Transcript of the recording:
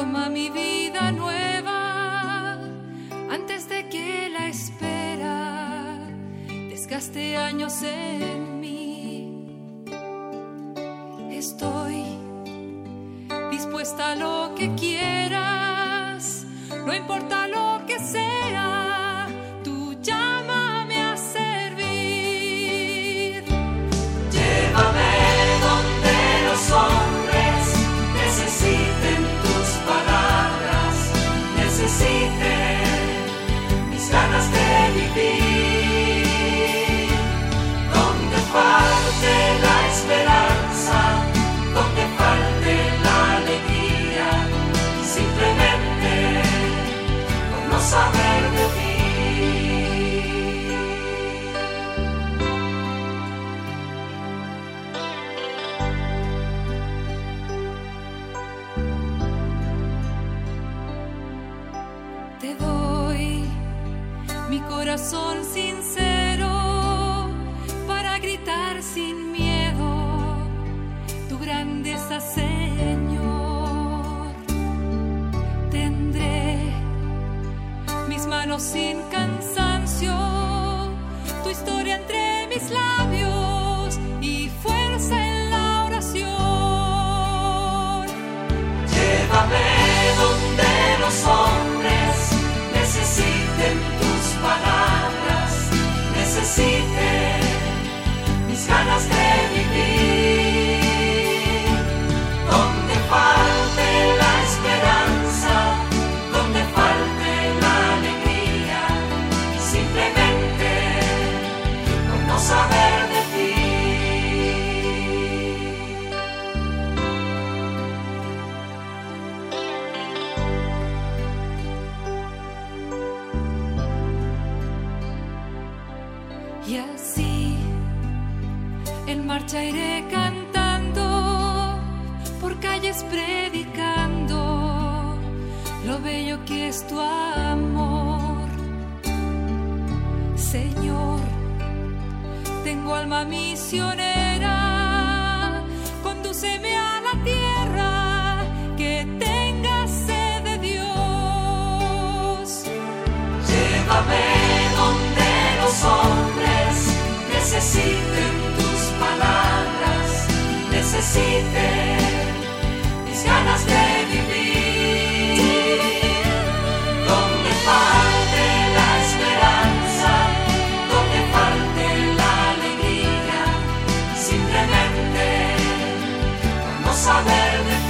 toma mi vida nueva antes de que la espera desgaste años en mí. Estoy dispuesta a lo que quieras, no importa lo que sea, tú llámame a servir. Llévame donde los hombres necesiten tus palabras, necesiten mis ganas de vivir. Donde falte la esperanza, donde falte la alegría, simplemente por no saber de ti. Te doy mi corazón sincero para gritar sin miedo tu grandeza, Señor. Tendré mis manos sin cansancio, tu historia entre mis labios y fuerza en la oración. Llévame donde los hombres necesiten tus palabras, necesiten mis ganas de vivir. Donde falte la esperanza, donde falte la alegría, simplemente por no saber de ti. Y así en marcha iré cantando, por calles predicando lo bello que es tu amor. Señor, tengo alma misionera, condúceme a la tierra que tenga sed de Dios. Llévame donde los hombres necesiten tus palabras, necesiten mis ganas de vivir. Donde falte la esperanza, donde falte la alegría, simplemente por no saber de